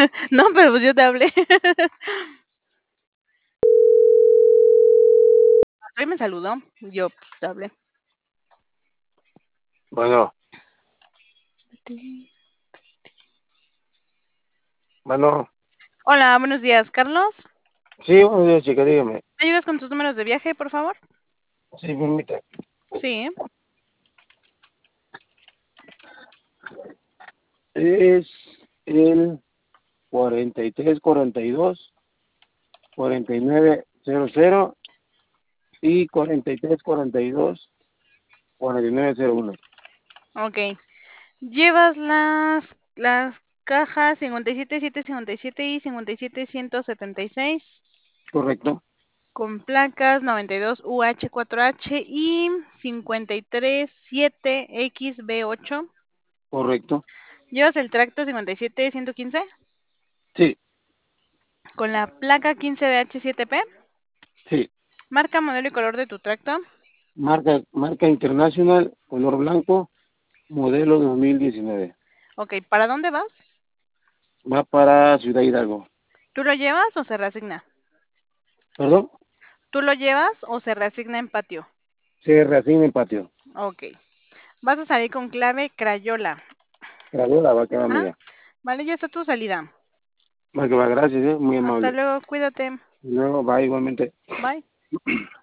No, pero pues yo te hablé. Hoy me saludó, yo pues, te hablé. Bueno, bueno, Hola, buenos días, Carlos. sí, buenos días, chica, dígame. ¿Me ayudas con tus números de viaje, por favor? Sí, permite. Sí. Es el 4342 4900 y 4342 4901. Ok. Llevas las cajas 57757 y 57176 ¿Correcto? con placas 92UH4H y 537XB8. Correcto. Llevas el tracto 57115 Sí, con la placa 15BH7P. sí. Marca, modelo y color de tu tracto. Marca Internacional, color blanco, modelo 2019. Ok, ¿para dónde vas? Va para Ciudad Hidalgo. ¿Tú lo llevas o se reasigna? ¿Perdón? ¿Tú lo llevas o se reasigna en patio? Se reasigna en patio. Ok. Vas a salir con clave Crayola. Gracias, va a quedar Ajá. amiga. Vale, ya está tu salida. Va que va, gracias, muy Hasta amable. luego, cuídate. Luego va igualmente. Bye.